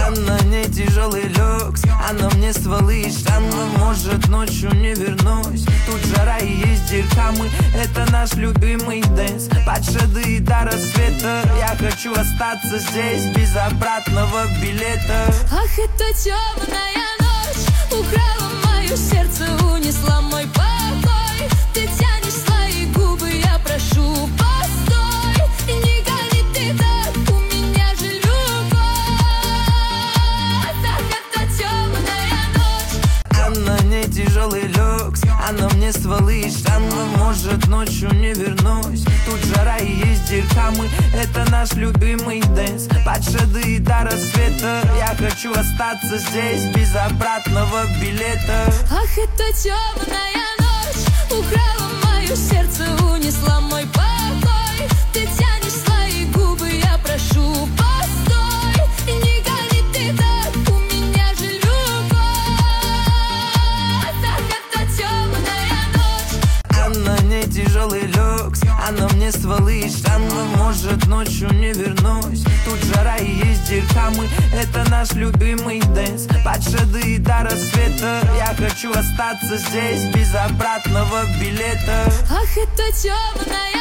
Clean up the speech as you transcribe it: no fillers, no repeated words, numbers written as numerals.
А на ней тяжелый люкс, она мне стволы и штаны. Может, ночью не вернусь. Тут жара и есть дирхамы. Это наш любимый дэнс. Под шеды до рассвета. Я хочу остаться здесь без обратного билета. Ах, это темная ночь украла мое сердце, унесла мой покой. Ты тянешь свои губы, я прошу, постой. И не гони ты так, у меня же любовь. Ах, это темная ночь. А на ней тяжелый люкс, она мне стволы и штаны. Может, ночью не вернусь. Тут жара и есть дирхамы. Это наш любимый дэнс. Под шеды до рассвета. Я хочу остаться здесь без обратного билета. Ах, это темная ночь украла мое сердце, унесла мой покой. Ты тянешь свои губы, я прошу, постой. И не гони ты так, у меня же любовь. Ах, это темная ночь. А на ней тяжелый люкс, она мне стволы и штаны. Может, ночью не вернусь. Тут жара и есть дирхамы. Это наш любимый дэнс. Под шеды до рассвета. Я хочу остаться здесь без обратного билета. Ах, это темная